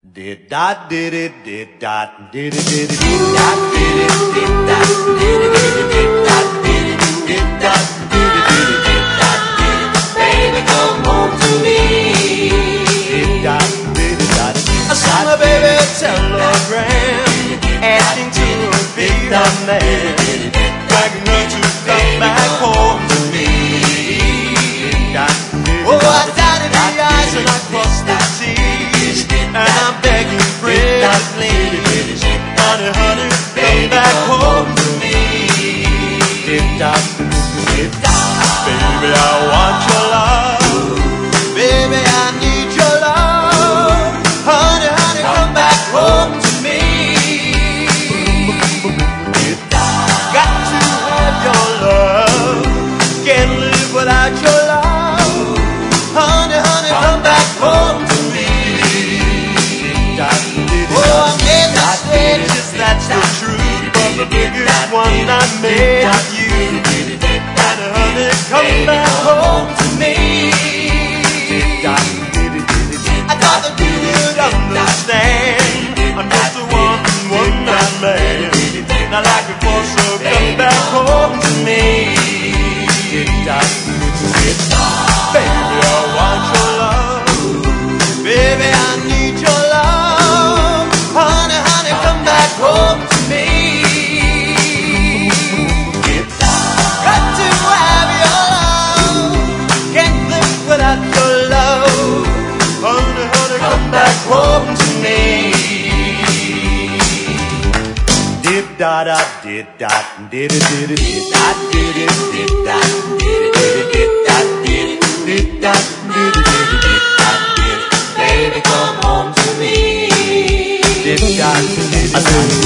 Did dot did it did dot did it did it did dot did it did dot did it did it did dot did it did dot did it did it did dot did it. Baby, come home to me. Did dot did it dot. I saw my baby telegram asking to be her man, begging her to come back home to me. Oh, I dotted the I's and I crossed the T's, and I'm begging pretty please, honey, honey, come back home to me. Baby, I want your love. Baby, I need your love. Honey, honey, come back home to me. Got to have your love. Can't live without your love. Honey, honey, come back home to me. Oh, I made mistakes, that's the truth, but the biggest one I made of you. Honey, honey, come back home to me. I thought that you would understand, I'm just a one-man man, not like before, so come back home to me. Baby, I want your love. Baby, I need your love. Honey, honey, come back home to me. Got to have your love. Can't live without your love. Honey, honey, come back home to me. Did da da did dot did it did it did dot did it did dot did it did it did dot did it did dot did it did it did dot did it. Baby, come home to me. Did dot did dot.